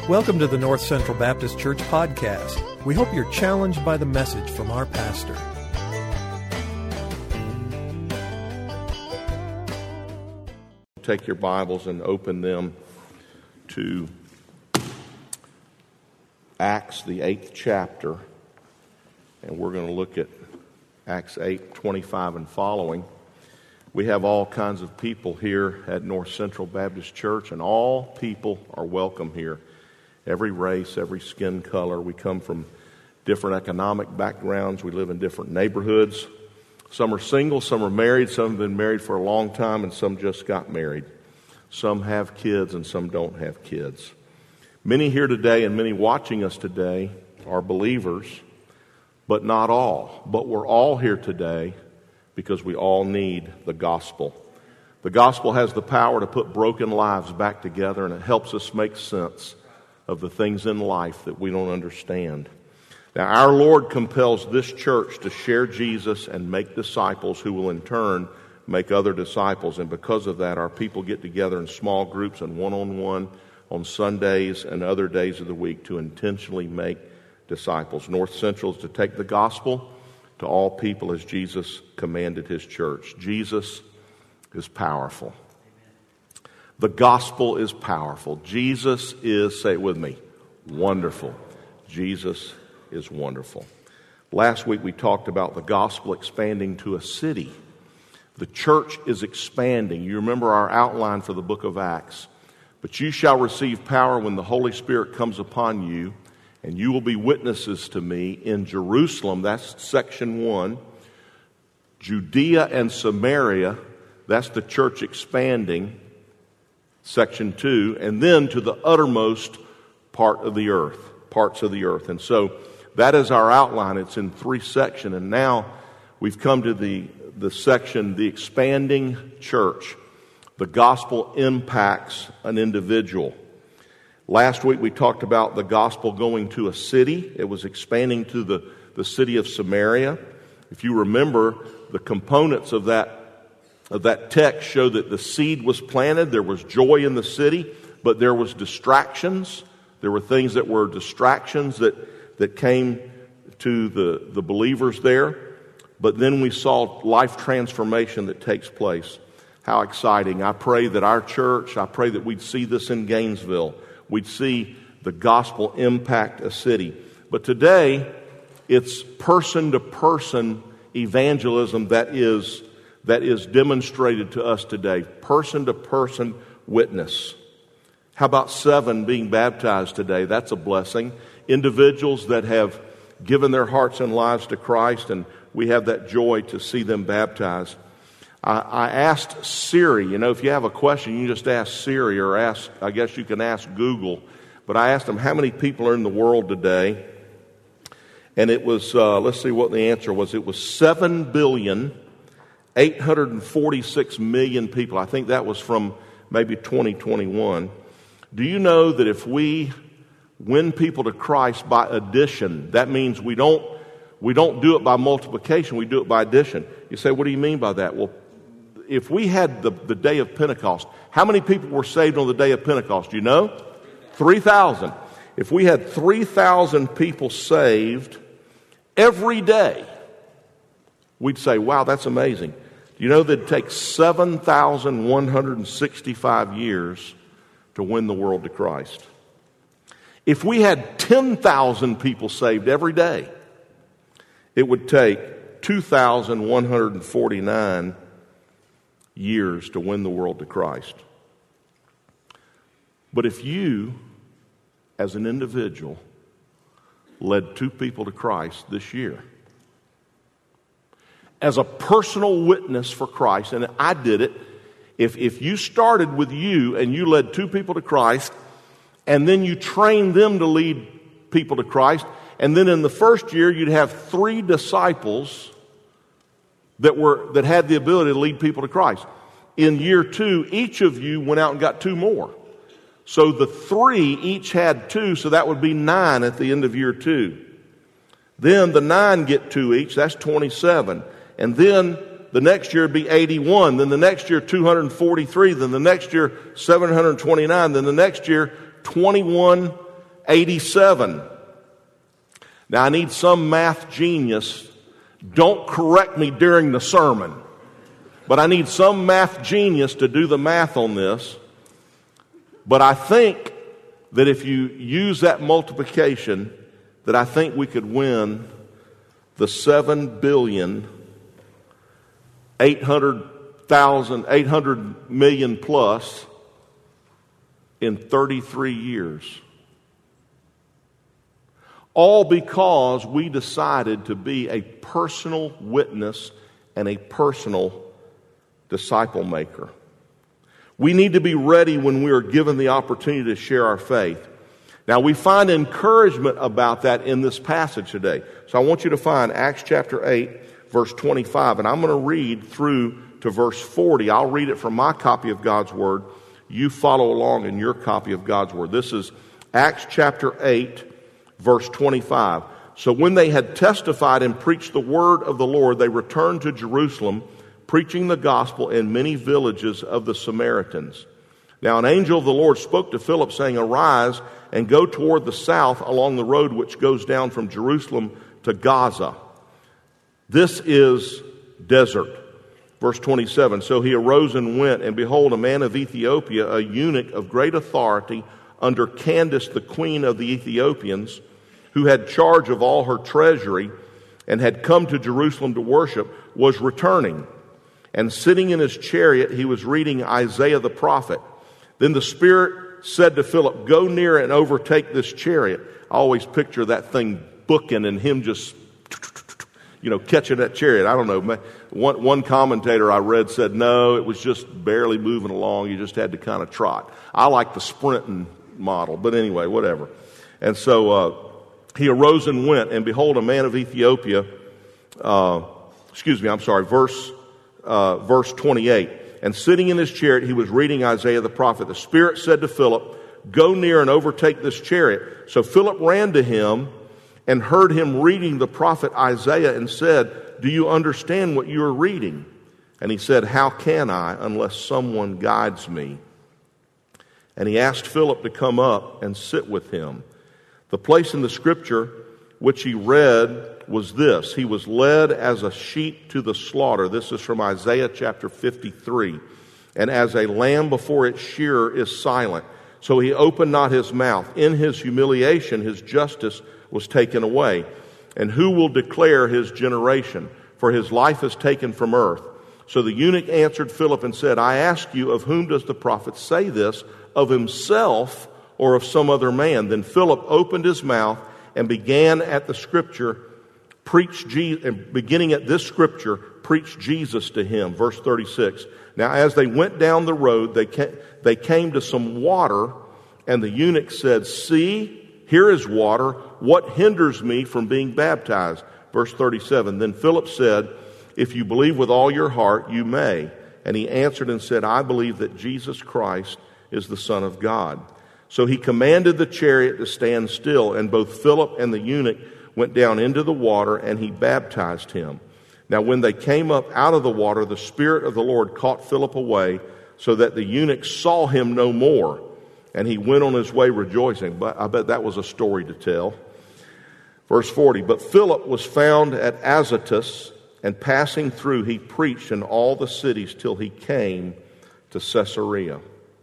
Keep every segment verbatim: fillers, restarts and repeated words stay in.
Welcome to the North Central Baptist Church podcast. We hope you're challenged by the message from our pastor. Take your Bibles and open them to Acts, the eighth chapter, and we're going to look at Acts eight, twenty-five and following. We have all kinds of people here at North Central Baptist Church, and all people are welcome here. Every race, every skin color. We come from different economic backgrounds. We live in different neighborhoods. Some are single, some are married, some have been married for a long time, and some just got married. Some have kids, and some don't have kids. Many here today and many watching us today are believers, but not all. But we're all here today because we all need the gospel. The gospel has the power to put broken lives back together, and it helps us make sense of the things in life that we don't understand. Now, our Lord compels this church to share Jesus and make disciples who will in turn make other disciples. And because of that, our people get together in small groups and one-on-one on Sundays and other days of the week to intentionally make disciples. North Central is to take the gospel to all people as Jesus commanded his church. Jesus is powerful. The gospel is powerful. Jesus is, say it with me, wonderful. Jesus is wonderful. Last week we talked about the gospel expanding to a city. The church is expanding. You remember our outline for the book of Acts. But you shall receive power when the Holy Spirit comes upon you, and you will be witnesses to me in Jerusalem. That's section one. Judea and Samaria, that's the church expanding. Section two, and then to the uttermost part of the earth, parts of the earth. And so that is our outline. It's in three sections. And now we've come to the, the section, the expanding church. The gospel impacts an individual. Last week we talked about the gospel going to a city. It was expanding to the, the city of Samaria. If you remember, the components of that of that text show that the seed was planted, there was joy in the city, but there was distractions. There were things that were distractions that, that came to the, the believers there. But then we saw life transformation that takes place. How exciting. I pray that our church, I pray that we'd see this in Gainesville. We'd see the gospel impact a city. But today, it's person-to-person evangelism that is that is demonstrated to us today. Person-to-person witness. How about seven being baptized today? That's a blessing. Individuals that have given their hearts and lives to Christ, and we have that joy to see them baptized. I, I asked Siri, you know, if you have a question, you just ask Siri, or ask, I guess you can ask Google. But I asked them, how many people are in the world today? And it was, uh, let's see what the answer was. It was seven billion, eight hundred forty-six million people. I think that was from maybe twenty twenty-one. Do you know that if we win people to Christ by addition, that means we don't we don't do it by multiplication, we do it by addition. You say, what do you mean by that? Well, if we had the, the day of Pentecost, how many people were saved on the day of Pentecost? Do you know? three thousand. If we had three thousand people saved every day, we'd say, wow, that's amazing. You know that it takes seven thousand one hundred sixty-five years to win the world to Christ. If we had ten thousand people saved every day, it would take two thousand one hundred forty-nine years to win the world to Christ. But if you, as an individual, led two people to Christ this year, as a personal witness for Christ, and I did it, if, if you started with you and you led two people to Christ, and then you trained them to lead people to Christ, and then in the first year you'd have three disciples that were that had the ability to lead people to Christ. In year two, each of you went out and got two more. So the three each had two, so that would be nine at the end of year two. Then the nine get two each, that's twenty-seven. And then the next year it'd be eighty-one. Then the next year two hundred forty-three. Then the next year seven hundred twenty-nine. Then the next year twenty-one eighty-seven. Now, I need some math genius. Don't correct me during the sermon. But I need some math genius to do the math on this. But I think that if you use that multiplication, that I think we could win the seven billion, eight hundred thousand, eight hundred million plus in thirty-three years. All because we decided to be a personal witness and a personal disciple maker. We need to be ready when we are given the opportunity to share our faith. Now, we find encouragement about that in this passage today. So I want you to find Acts chapter eight, verse twenty-five, and I'm going to read through to verse forty. I'll read it from my copy of God's Word. You follow along in your copy of God's Word. This is Acts chapter eight, verse twenty-five. So when they had testified and preached the word of the Lord, they returned to Jerusalem, preaching the gospel in many villages of the Samaritans. Now an angel of the Lord spoke to Philip, saying, "Arise and go toward the south along the road which goes down from Jerusalem to Gaza. This is desert." Verse twenty-seven, so he arose and went, and behold, a man of Ethiopia, a eunuch of great authority, under Candace, the queen of the Ethiopians, who had charge of all her treasury, and had come to Jerusalem to worship, was returning. And sitting in his chariot, he was reading Isaiah the prophet. Then the Spirit said to Philip, "Go near and overtake this chariot." I always picture that thing booking and him just, you know, catching that chariot. I don't know. One, one commentator I read said, no, it was just barely moving along. You just had to kind of trot. I like the sprinting model, but anyway, whatever. And so uh, he arose and went, and behold, a man of Ethiopia, uh, excuse me, I'm sorry, verse uh, verse twenty-eight. And sitting in his chariot, he was reading Isaiah the prophet. The Spirit said to Philip, "Go near and overtake this chariot." So Philip ran to him and heard him reading the prophet Isaiah and said, "Do you understand what you are reading?" And he said, "How can I unless someone guides me?" And he asked Philip to come up and sit with him. The place in the scripture which he read was this: he was led as a sheep to the slaughter. This is from Isaiah chapter fifty-three. And as a lamb before its shearer is silent, so he opened not his mouth. In his humiliation, his justice was taken away. And who will declare his generation? For his life is taken from earth. So the eunuch answered Philip and said, "I ask you, of whom does the prophet say this? Of himself or of some other man?" Then Philip opened his mouth and began at the scripture, preached Je- and beginning at this scripture, preached Jesus to him. Verse thirty-six. Now as they went down the road, they came, they came to some water, and the eunuch said, "See, here is water. What hinders me from being baptized?" Verse thirty-seven. Then Philip said, "If you believe with all your heart, you may." And he answered and said, "I believe that Jesus Christ is the Son of God." So he commanded the chariot to stand still, and both Philip and the eunuch went down into the water, and he baptized him. Now when they came up out of the water, the Spirit of the Lord caught Philip away, so that the eunuch saw him no more, and he went on his way rejoicing. But I bet that was a story to tell. Verse forty, but Philip was found at Azotus, and passing through, he preached in all the cities till he came to Caesarea.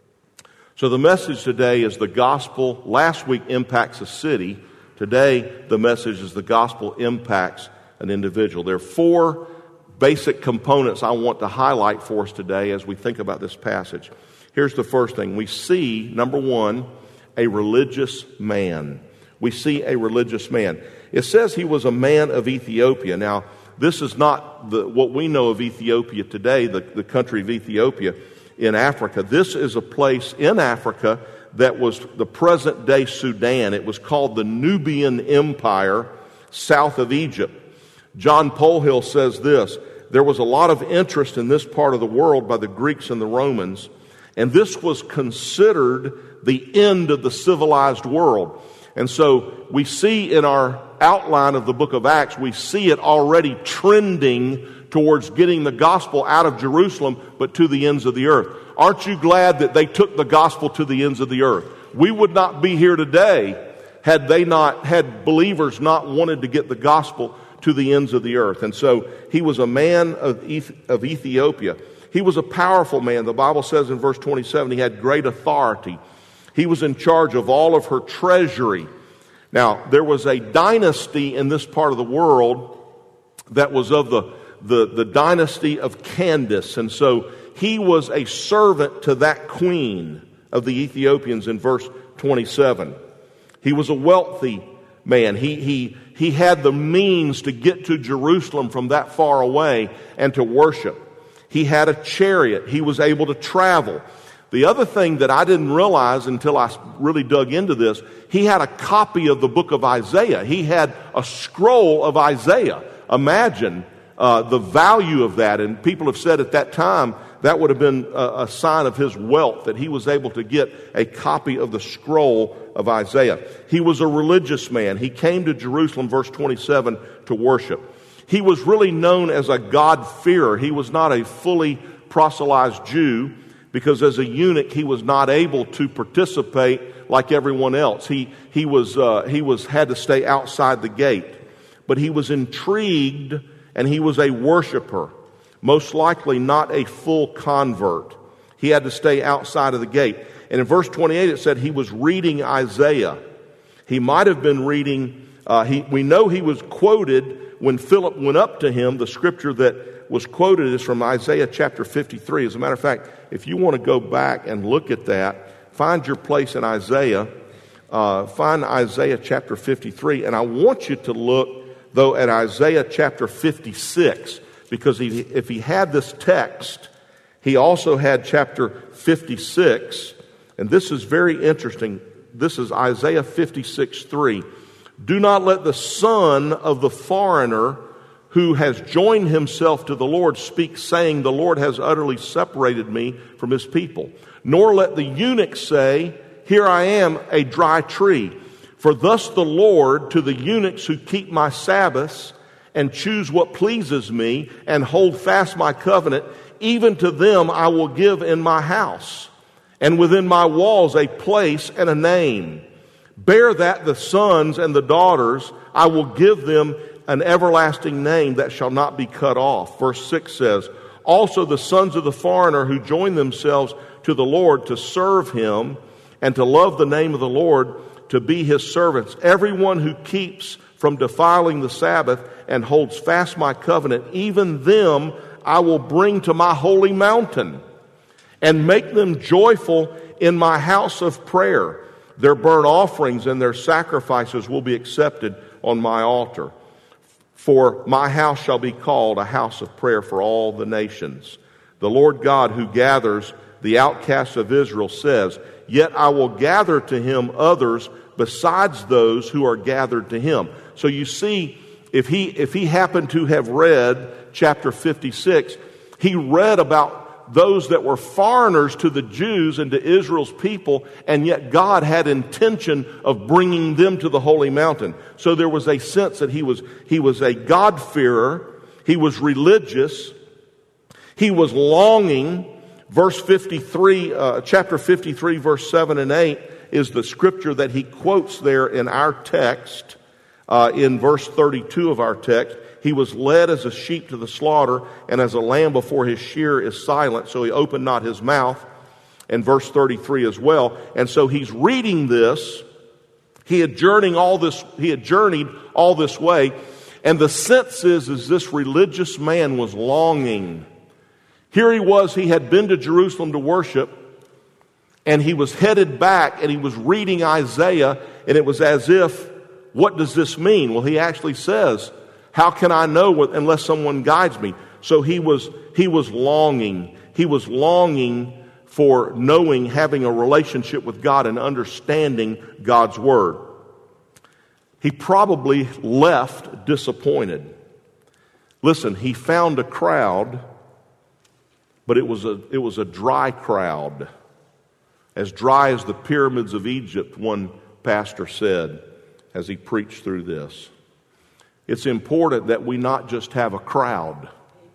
So the message today is the gospel. Last week impacts a city. Today, the message is the gospel impacts an individual. There are four basic components I want to highlight for us today as we think about this passage. Here's the first thing. We see, number one, a religious man. We see a religious man. It says he was a man of Ethiopia. Now, this is not the, what we know of Ethiopia today, the, the country of Ethiopia in Africa. This is a place in Africa that was the present-day Sudan. It was called the Nubian Empire, south of Egypt. John Polhill says this: there was a lot of interest in this part of the world by the Greeks and the Romans, and this was considered the end of the civilized world. And so we see in our outline of the book of Acts, we see it already trending towards getting the gospel out of Jerusalem, but to the ends of the earth. Aren't you glad that they took the gospel to the ends of the earth? We would not be here today had they not, had believers not wanted to get the gospel to the ends of the earth. And so he was a man of, of Ethiopia. He was a powerful man. The Bible says in verse twenty-seven, he had great authority. He was in charge of all of her treasury. Now, there was a dynasty in this part of the world that was of the, the, the dynasty of Candace. And so he was a servant to that queen of the Ethiopians in verse twenty-seven. He was a wealthy man. He, he, he had the means to get to Jerusalem from that far away and to worship. He had a chariot. He was able to travel. The other thing that I didn't realize until I really dug into this, he had a copy of the book of Isaiah. He had a scroll of Isaiah. Imagine uh, the value of that. And people have said at that time that would have been a, a sign of his wealth, that he was able to get a copy of the scroll of Isaiah. He was a religious man. He came to Jerusalem, verse twenty-seven, to worship. He was really known as a God-fearer. He was not a fully proselytized Jew, because as a eunuch, he was not able to participate like everyone else. He, he, was, uh, he was, had to stay outside the gate. But he was intrigued, and he was a worshiper, most likely not a full convert. He had to stay outside of the gate. And in verse twenty-eight, it said he was reading Isaiah. He might have been reading, uh, he, we know he was quoted when Philip went up to him. The scripture that was quoted is from Isaiah chapter fifty-three. As a matter of fact, if you want to go back and look at that, find your place in Isaiah, uh, find Isaiah chapter fifty-three, and I want you to look, though, at Isaiah chapter fifty-six, because he, if he had this text, he also had chapter fifty-six, and this is very interesting. This is Isaiah fifty-six three. Do not let the son of the foreigner who has joined himself to the Lord speak, saying, the Lord has utterly separated me from his people. Nor let the eunuch say, here I am, a dry tree. For thus the Lord to the eunuchs who keep my Sabbaths and choose what pleases me and hold fast my covenant, even to them I will give in my house and within my walls a place and a name. Bear that the sons and the daughters, I will give them an everlasting name that shall not be cut off. Verse six says, also the sons of the foreigner who join themselves to the Lord to serve him and to love the name of the Lord, to be his servants. Everyone who keeps from defiling the Sabbath and holds fast my covenant, even them I will bring to my holy mountain and make them joyful in my house of prayer. Their burnt offerings and their sacrifices will be accepted on my altar. For my house shall be called a house of prayer for all the nations. The Lord God who gathers the outcasts of Israel says, yet I will gather to him others besides those who are gathered to him. So you see, if he, if he happened to have read chapter fifty-six, he read about those that were foreigners to the Jews and to Israel's people, and yet God had intention of bringing them to the holy mountain. So there was a sense that he was, he was a God-fearer, he was religious, he was longing. Verse fifty-three, uh, chapter fifty-three, verse seven and eight is the scripture that he quotes there in our text, uh, in verse thirty-two of our text. He was led as a sheep to the slaughter, and as a lamb before his shearer is silent, so he opened not his mouth. And verse thirty-three as well. And so he's reading this. He had journeyed all this, he had journeyed all this way, and the sense is, is this religious man was longing. Here he was, he had been to Jerusalem to worship, and he was headed back, and he was reading Isaiah, and it was as if, what does this mean? Well, he actually says, how can I know unless someone guides me? So he was, he was longing. He was longing for knowing, having a relationship with God and understanding God's Word. He probably left disappointed. Listen, he found a crowd, but it was a, it was a dry crowd. As dry as the pyramids of Egypt, one pastor said as he preached through this. It's important that we not just have a crowd.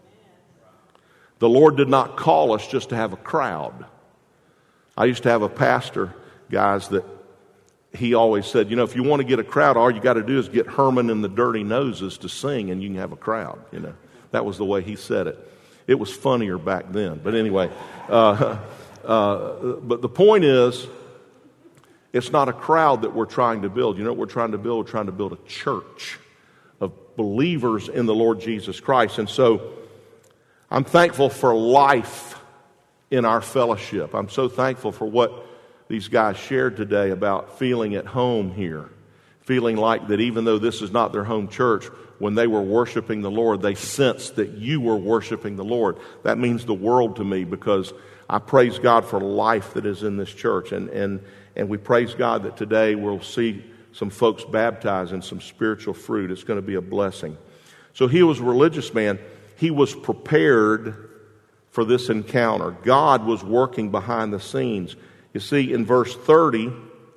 The Lord did not call us just to have a crowd. I used to have a pastor, guys, that he always said, you know, if you want to get a crowd, all you got to do is get Herman and the Dirty Noses to sing and you can have a crowd, you know. That was the way he said it. It was funnier back then. But anyway, uh, uh, but the point is, it's not a crowd that we're trying to build. You know what we're trying to build? We're trying to build a church of believers in the Lord Jesus Christ. And so I'm thankful for life in our fellowship. I'm so thankful for what these guys shared today about feeling at home here, feeling like that even though this is not their home church, when they were worshiping the Lord, they sensed that you were worshiping the Lord. That means the world to me, because I praise God for life that is in this church. And, and, and we praise God that today we'll see some folks baptized in some spiritual fruit. It's going to be a blessing. So he was a religious man. He was prepared for this encounter. God was working behind the scenes. You see, in verse thirty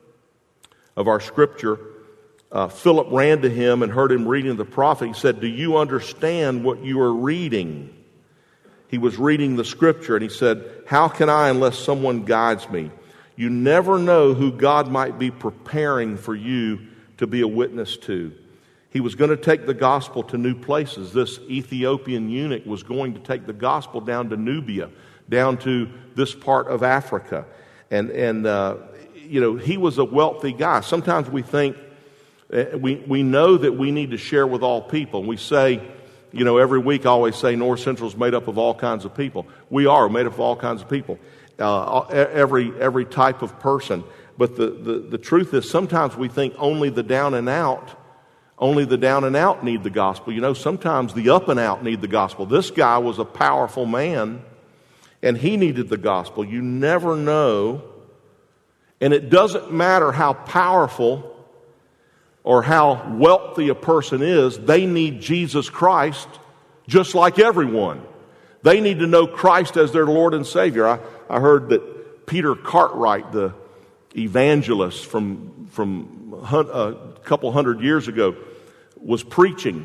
of our scripture, uh, Philip ran to him and heard him reading the prophet. He said, do you understand what you are reading? He was reading the scripture, and he said, how can I unless someone guides me? You never know who God might be preparing for you to be a witness to. He was going to take the gospel to new places. This Ethiopian eunuch was going to take the gospel down to Nubia, down to this part of Africa. And, and uh, you know, he was a wealthy guy. Sometimes we think, uh, we, we know that we need to share with all people. We say, you know, every week I always say North Central is made up of all kinds of people. We are made up of all kinds of people, uh, every every type of person. But the, the, the truth is sometimes we think only the down and out, only the down and out need the gospel. You know, sometimes the up and out need the gospel. This guy was a powerful man, and he needed the gospel. You never know. And it doesn't matter how powerful or how wealthy a person is, they need Jesus Christ just like everyone. They need to know Christ as their Lord and Savior. I, I heard that Peter Cartwright, the evangelist from, from a couple hundred years ago, was preaching.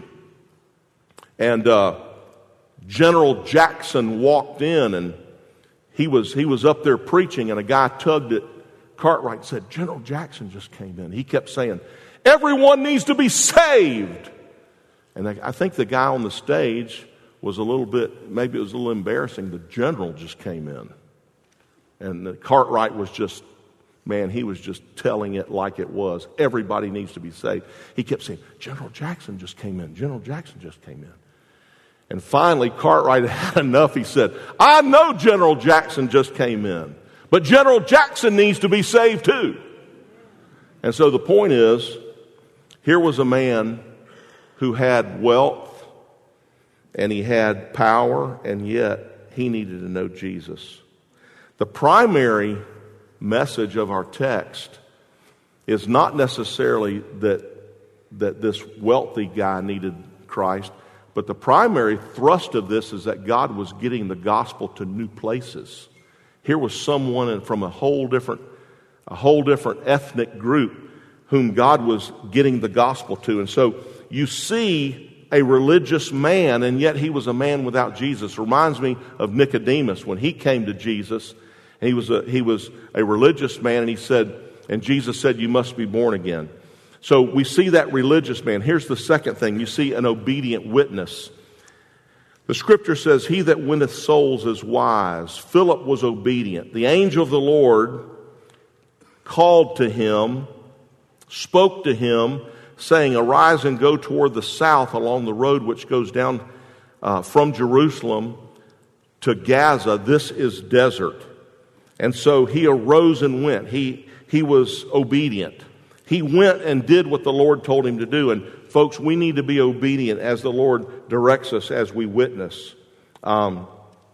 And uh, General Jackson walked in, and he was, he was up there preaching, and a guy tugged at Cartwright and said, General Jackson just came in. He kept saying, everyone needs to be saved. And I think the guy on the stage was a little bit, maybe it was a little embarrassing. The general just came in. And the Cartwright was just, man, he was just telling it like it was. Everybody needs to be saved. He kept saying, General Jackson just came in. General Jackson just came in. And finally, Cartwright had enough. He said, I know General Jackson just came in, but General Jackson needs to be saved too. And so the point is, here was a man who had wealth and he had power, and yet he needed to know Jesus. The primary message of our text is not necessarily that, that this wealthy guy needed Christ, but the primary thrust of this is that God was getting the gospel to new places. Here was someone from a whole different, a whole different ethnic group whom God was getting the gospel to. And so you see a religious man, and yet he was a man without Jesus. Reminds me of Nicodemus when he came to Jesus. And he was a, he was a religious man, and he said, and Jesus said, you must be born again. So we see that religious man. Here's the second thing. You see an obedient witness. The scripture says, he that winneth souls is wise. Philip was obedient. The angel of the Lord called to him, spoke to him, saying, arise and go toward the south along the road which goes down uh, from Jerusalem to Gaza. This is desert. And so he arose and went. He, he was obedient. He went and did what the Lord told him to do. And folks, we need to be obedient as the Lord directs us as we witness. Um,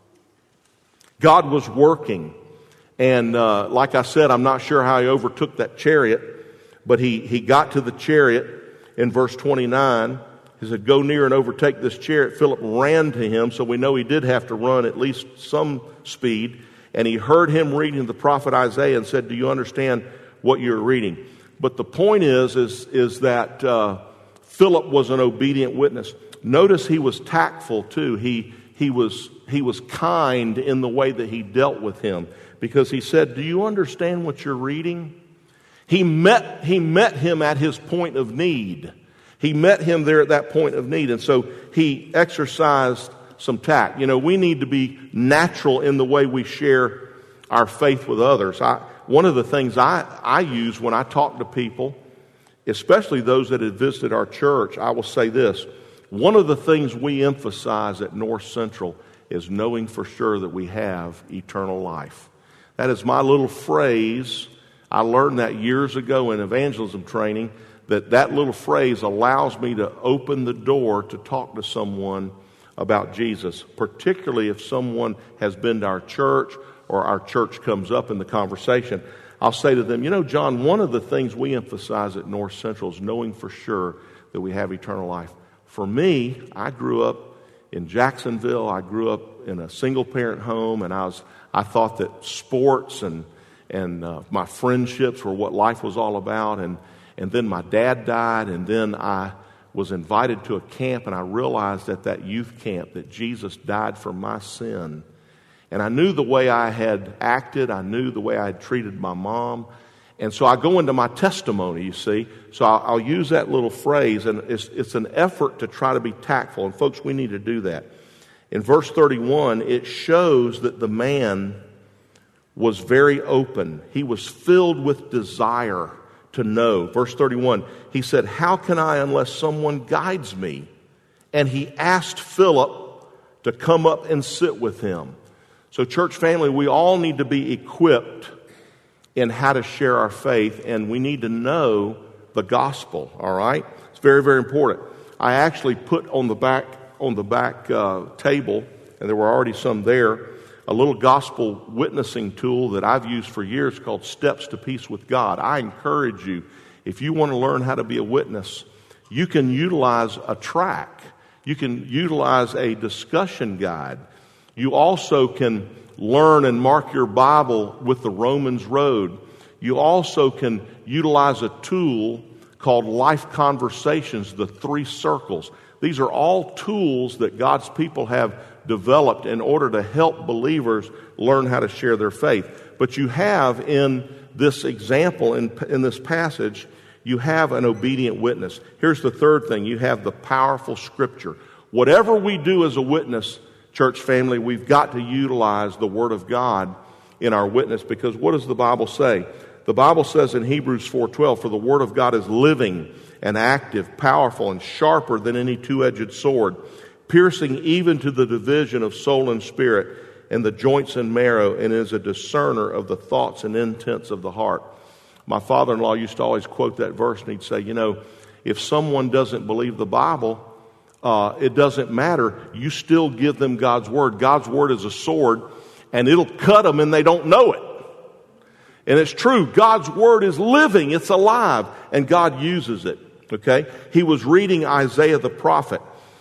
God was working. And uh, like I said, I'm not sure how he overtook that chariot, but he, he got to the chariot in verse twenty-nine. He said, go near and overtake this chariot. Philip ran to him, so we know he did have to run at least some speed. And he heard him reading the prophet Isaiah and said, do you understand what you're reading? But the point is, is, is that uh, Philip was an obedient witness. Notice he was tactful too. He, he, was, he was kind in the way that he dealt with him. Because he said, do you understand what you're reading? He met, he met him at his point of need. He met him there at that point of need. And so he exercised some tact. You know, we need to be natural in the way we share our faith with others. I, one of the things I, I use when I talk to people, especially those that have visited our church, I will say this. One of the things we emphasize at North Central is knowing for sure that we have eternal life. That is my little phrase. I learned that years ago in evangelism training, that that little phrase allows me to open the door to talk to someone about Jesus, particularly if someone has been to our church or our church comes up in the conversation. I'll say to them, you know, John, one of the things we emphasize at North Central is knowing for sure that we have eternal life. For me, I grew up in Jacksonville. I grew up in a single-parent home, and I was I thought that sports and and uh, my friendships were what life was all about. And and then my dad died, and then I was invited to a camp, and I realized at that youth camp that Jesus died for my sin. And I knew the way I had acted. I knew the way I had treated my mom. And so I go into my testimony, you see. So I'll, I'll use that little phrase, and it's, it's an effort to try to be tactful. And folks, we need to do that. In verse thirty-one, it shows that the man was very open. He was filled with desire to know. Verse thirty-one, he said, how can I unless someone guides me? And he asked Philip to come up and sit with him. So church family, we all need to be equipped in how to share our faith, and we need to know the gospel, all right? It's very, very important. I actually put on the back on the back uh, table, and there were already some there, a little gospel witnessing tool that I've used for years called Steps to Peace with God. I encourage you, if you want to learn how to be a witness, you can utilize a track. You can utilize a discussion guide. You also can learn and mark your Bible with the Romans Road. You also can utilize a tool called Life Conversations, the three circles. These are all tools that God's people have developed in order to help believers learn how to share their faith. But you have in this example, in, in this passage, you have an obedient witness. Here's the third thing. You have the powerful Scripture. Whatever we do as a witness, church family, we've got to utilize the Word of God in our witness, because what does the Bible say? The Bible says in Hebrews four twelve, for the Word of God is living and active, powerful and sharper than any two-edged sword, piercing even to the division of soul and spirit and the joints and marrow, and is a discerner of the thoughts and intents of the heart. My father-in-law used to always quote that verse, and he'd say, you know, if someone doesn't believe the Bible, uh, it doesn't matter. You still give them God's Word. God's Word is a sword, and it'll cut them and they don't know it. And it's true. God's Word is living. It's alive, and God uses it. Okay? He was reading Isaiah the prophet.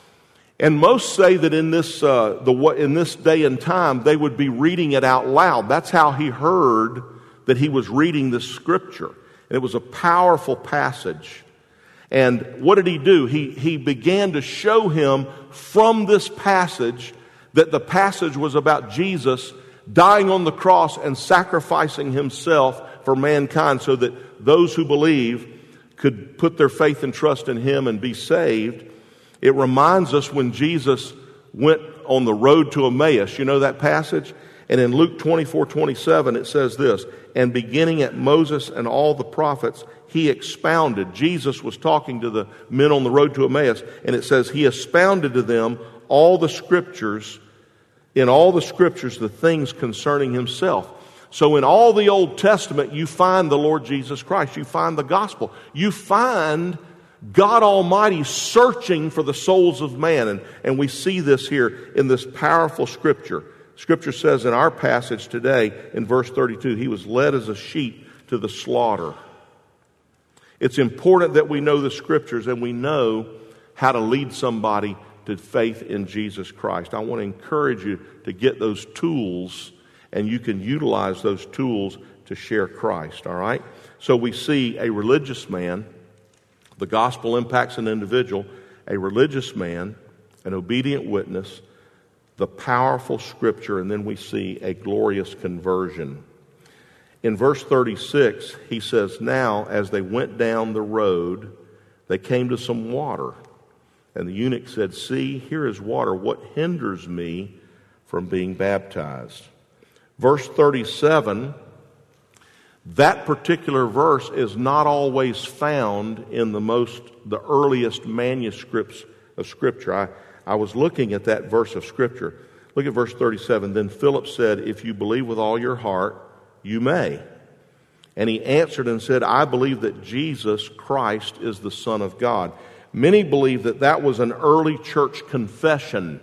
And most say that in this uh, the in this day and time, they would be reading it out loud. That's how he heard that he was reading the Scripture. And it was a powerful passage. And what did he do? He, he began to show him from this passage that the passage was about Jesus dying on the cross and sacrificing himself for mankind so that those who believe could put their faith and trust in him and be saved. It reminds us when Jesus went on the road to Emmaus. You know that passage? And in Luke twenty-four twenty-seven, it says this, and beginning at Moses and all the prophets, he expounded. Jesus was talking to the men on the road to Emmaus, and it says he expounded to them all the scriptures, in all the scriptures, the things concerning himself. So in all the Old Testament, you find the Lord Jesus Christ. You find the gospel. You find God Almighty searching for the souls of man. And, and we see this here in this powerful Scripture. Scripture says in our passage today, in verse thirty-two, he was led as a sheep to the slaughter. It's important that we know the Scriptures and we know how to lead somebody to faith in Jesus Christ. I want to encourage you to get those tools, and you can utilize those tools to share Christ, all right? So we see a religious man. The gospel impacts an individual, a religious man, an obedient witness, the powerful Scripture, and then we see a glorious conversion. In verse thirty-six, he says, now as they went down the road, they came to some water. And the eunuch said, see, here is water. What hinders me from being baptized? Verse thirty-seven, that particular verse is not always found in the most, the earliest manuscripts of Scripture. I, I was looking at that verse of Scripture. Look at verse thirty-seven. Then Philip said, if you believe with all your heart, you may. And he answered and said, I believe that Jesus Christ is the Son of God. Many believe that that was an early church confession.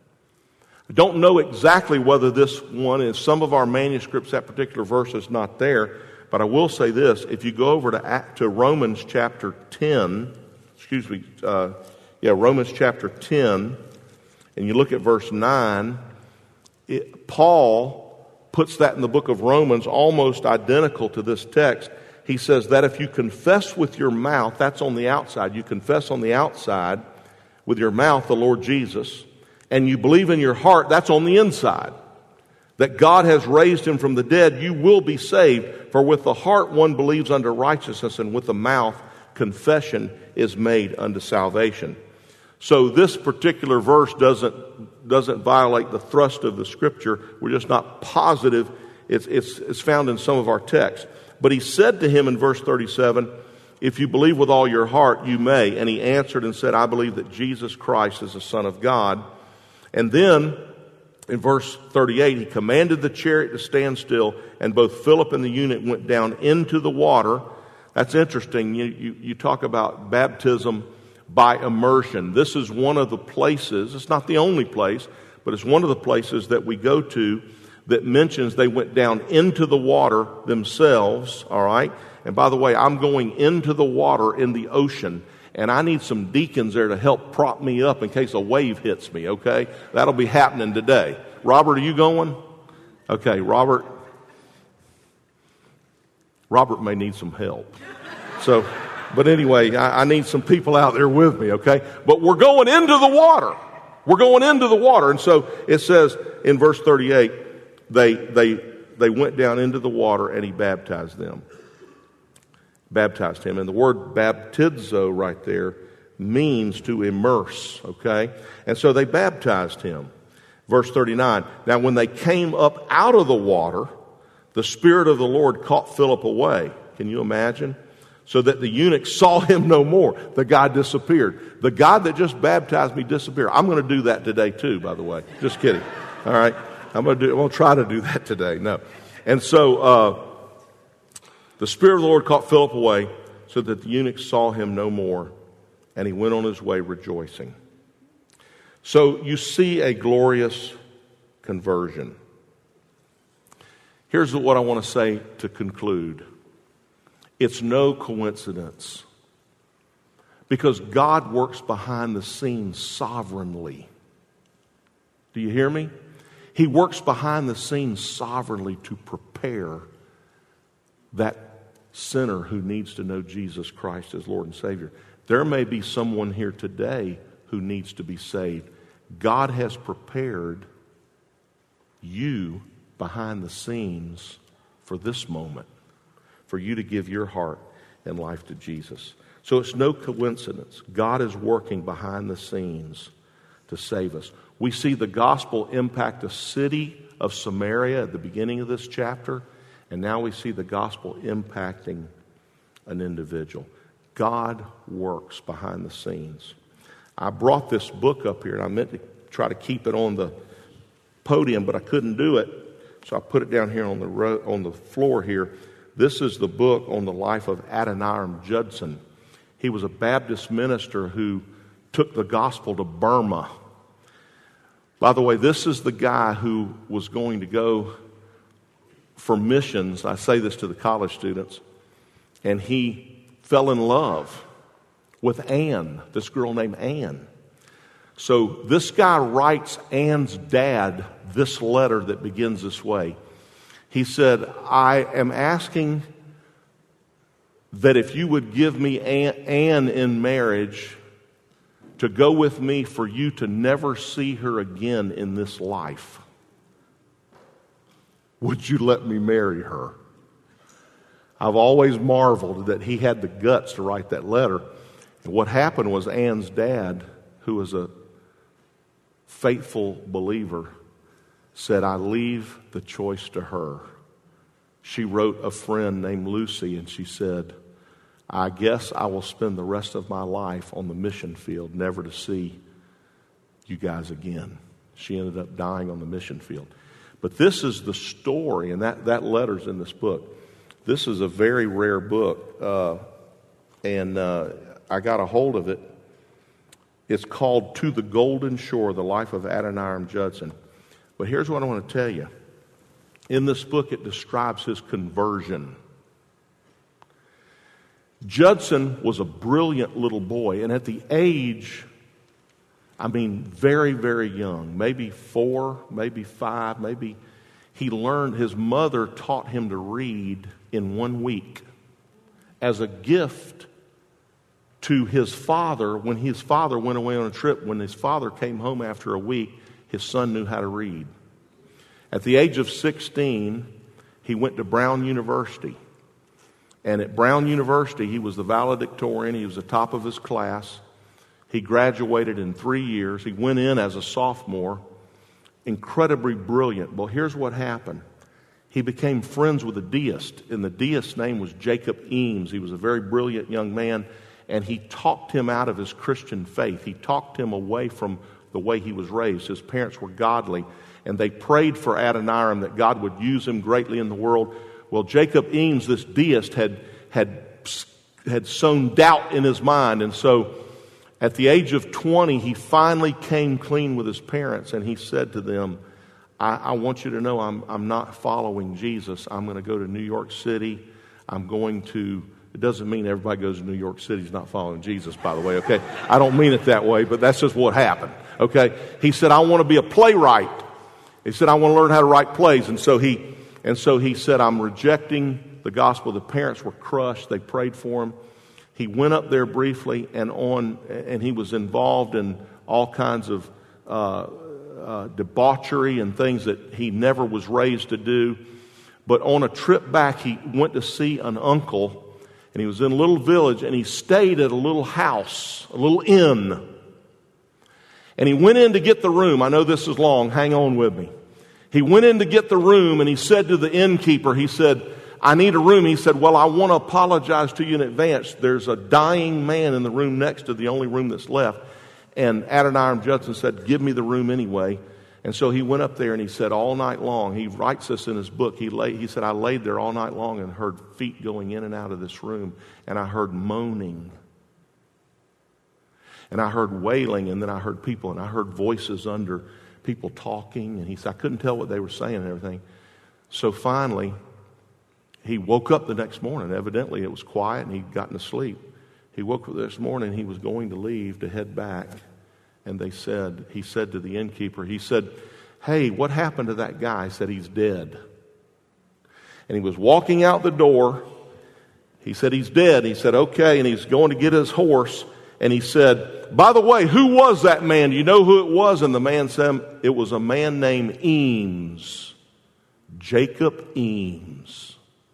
I don't know exactly whether this one is. Some of our manuscripts, that particular verse is not there. But I will say this. If you go over to, to Romans chapter ten, excuse me, uh, yeah, Romans chapter ten, and you look at verse nine, it, Paul puts that in the book of Romans almost identical to this text. He says that if you confess with your mouth, that's on the outside, you confess on the outside with your mouth the Lord Jesus, and you believe in your heart, that's on the inside, that God has raised him from the dead, you will be saved. For with the heart one believes unto righteousness, and with the mouth confession is made unto salvation. So this particular verse doesn't doesn't violate the thrust of the Scripture. We're just not positive. It's, it's, it's found in some of our texts. But he said to him in verse thirty-seven, if you believe with all your heart, you may. And he answered and said, I believe that Jesus Christ is the Son of God. And then in verse thirty-eight, he commanded the chariot to stand still, and both Philip and the eunuch went down into the water. That's interesting. You, you, you talk about baptism by immersion. This is one of the places, it's not the only place, but it's one of the places that we go to that mentions they went down into the water themselves, all right? And by the way, I'm going into the water in the ocean, and I need some deacons there to help prop me up in case a wave hits me, okay? That'll be happening today. Robert, are you going? Okay, Robert. Robert may need some help. So, but anyway, I, I need some people out there with me, okay? But we're going into the water. We're going into the water. And so it says in verse thirty-eight, they they they went down into the water and he baptized them. Baptized him. And the word baptizo right there means to immerse, okay? And so they baptized him. Verse thirty-nine, now when they came up out of the water, the Spirit of the Lord caught Philip away. Can you imagine? So that the eunuch saw him no more. The guy disappeared. The guy that just baptized me disappeared. I'm going to do that today too, by the way. Just kidding. All right? I'm going to do. I'm going to try to do that today. No. And so uh, the Spirit of the Lord caught Philip away, so that the eunuch saw him no more, and he went on his way rejoicing. So you see a glorious conversion. Here's what I want to say to conclude. It's no coincidence, because God works behind the scenes sovereignly. Do you hear me? He works behind the scenes sovereignly to prepare that sinner who needs to know Jesus Christ as Lord and Savior. There may be someone here today who needs to be saved. God has prepared you behind the scenes for this moment, for you to give your heart and life to Jesus. So it's no coincidence. God is working behind the scenes to save us. We see the gospel impact the city of Samaria at the beginning of this chapter, and now we see the gospel impacting an individual. God works behind the scenes. I brought this book up here, and I meant to try to keep it on the podium, but I couldn't do it, so I put it down here on the ro- on the floor here. This is the book on the life of Adoniram Judson. He was a Baptist minister who took the gospel to Burma. By the way, this is the guy who was going to go for missions. I say this to the college students. And he fell in love with Anne, this girl named Anne. So this guy writes Anne's dad this letter that begins this way. He said, I am asking that if you would give me Anne in marriage to go with me for you to never see her again in this life. Would you let me marry her? I've always marveled that he had the guts to write that letter. And what happened was Ann's dad, who was a faithful believer, said, I leave the choice to her. She wrote a friend named Lucy, and she said, I guess I will spend the rest of my life on the mission field, never to see you guys again. She ended up dying on the mission field. But this is the story, and that, that letter's in this book. This is a very rare book, uh, and uh, I got a hold of it. It's called To the Golden Shore, The Life of Adoniram Judson. But here's what I want to tell you. In this book, it describes his conversion. Judson was a brilliant little boy, and at the age, I mean, very, very young, maybe four, maybe five, maybe he learned, his mother taught him to read in one week as a gift to his father. When his father went away on a trip, when his father came home after a week, his son knew how to read. At the age of sixteen, he went to Brown University. And at Brown University, he was the valedictorian. He was the top of his class. He graduated in three years. He went in as a sophomore. Incredibly brilliant. Well, here's what happened. He became friends with a deist, and the deist's name was Jacob Eames. He was a very brilliant young man, and he talked him out of his Christian faith. He talked him away from the way he was raised. His parents were godly, and they prayed for Adoniram that God would use him greatly in the world. Well, Jacob Eames, this deist, had had had sown doubt in his mind, and so at the age of twenty, he finally came clean with his parents, and he said to them, I, I want you to know I'm, I'm not following Jesus. I'm going to go to New York City. I'm going to, it doesn't mean everybody goes to New York City is not following Jesus, by the way, okay? I don't mean it that way, but that's just what happened, okay? He said, I want to be a playwright. He said, I want to learn how to write plays. And so he, and so he said, I'm rejecting the gospel. The parents were crushed. They prayed for him. He went up there briefly, and on, and he was involved in all kinds of uh, uh, debauchery and things that he never was raised to do. But on a trip back, he went to see an uncle, and he was in a little village, and he stayed at a little house, a little inn. And he went in to get the room. I know this is long. Hang on with me. He went in to get the room, and he said to the innkeeper, he said, I need a room. He said, well, I want to apologize to you in advance. There's a dying man in the room next to the only room that's left. And Adoniram Judson said, give me the room anyway. And so he went up there, and he said all night long, he writes this in his book, he lay, he said, I laid there all night long and heard feet going in and out of this room, and I heard moaning. And I heard wailing, and then I heard people, and I heard voices under people talking. And he said, I couldn't tell what they were saying and everything. So finally, he woke up the next morning. Evidently, it was quiet, and he'd gotten to sleep. He woke up this morning. He was going to leave to head back. And they said, he said to the innkeeper, he said, hey, what happened to that guy? He said, he's dead. And he was walking out the door. He said, he's dead. He said, okay. And he's going to get his horse. And he said, by the way, who was that man? Do you know who it was? And the man said, it was a man named Eames. Jacob Eames.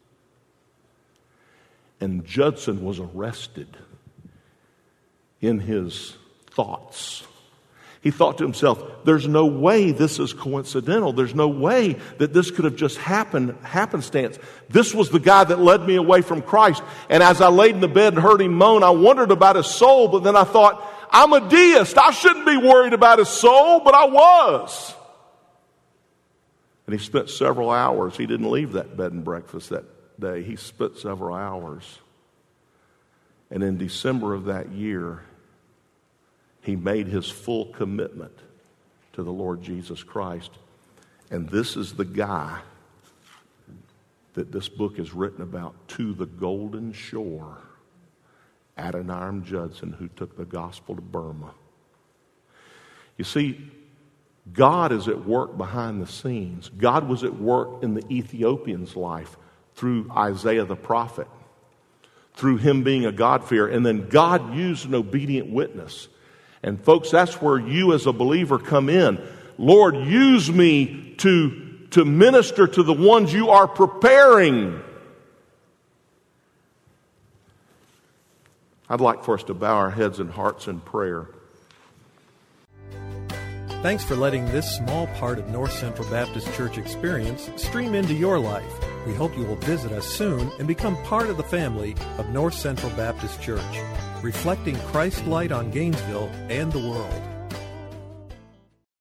And Judson was arrested in his thoughts. He thought to himself, there's no way this is coincidental. There's no way that this could have just happened, happenstance. This was the guy that led me away from Christ. And as I laid in the bed and heard him moan, I wondered about his soul, but then I thought, I'm a deist. I shouldn't be worried about his soul, but I was. And he spent several hours. He didn't leave that bed and breakfast that day. He spent several hours. And in December of that year, he made his full commitment to the Lord Jesus Christ. And this is the guy that this book is written about, To the Golden Shore, Adoniram Judson, who took the gospel to Burma. You see, God is at work behind the scenes. God was at work in the Ethiopian's life through Isaiah the prophet, through him being a God-fearer. And then God used an obedient witness. And folks, that's where you as a believer come in. Lord, use me to, to minister to the ones you are preparing I'd like for us to bow our heads and hearts in prayer. Thanks for letting this small part of North Central Baptist Church experience stream into your life. We hope you will visit us soon and become part of the family of North Central Baptist Church, reflecting Christ's light on Gainesville and the world.